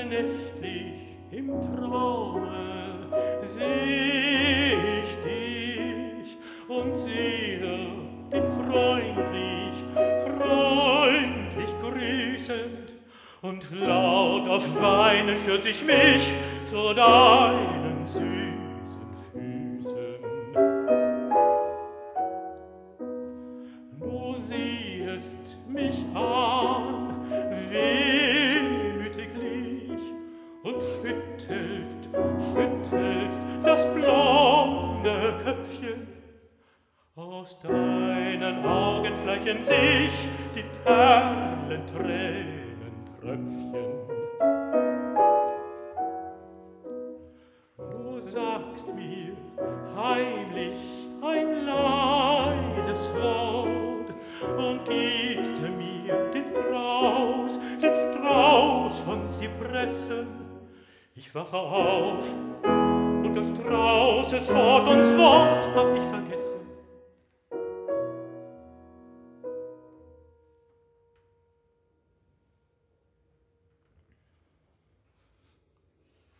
nächtlich im Traume seh ich dich und sehe dich freundlich, freundlich grüßend, und laut auf Weinen stürz ich mich zu deinen süßen Füßen. Du siehest mich an, wehmütiglich, und schüttelst das blonde Köpfchen. Aus deinen Augen flächen sich die Perlentränentröpfchen. Du sagst mir heimlich ein leises Wort und gibst mir den Strauß von Zypressen. Ich wache auf und des Straußes Wort und Wort hab ich vergessen.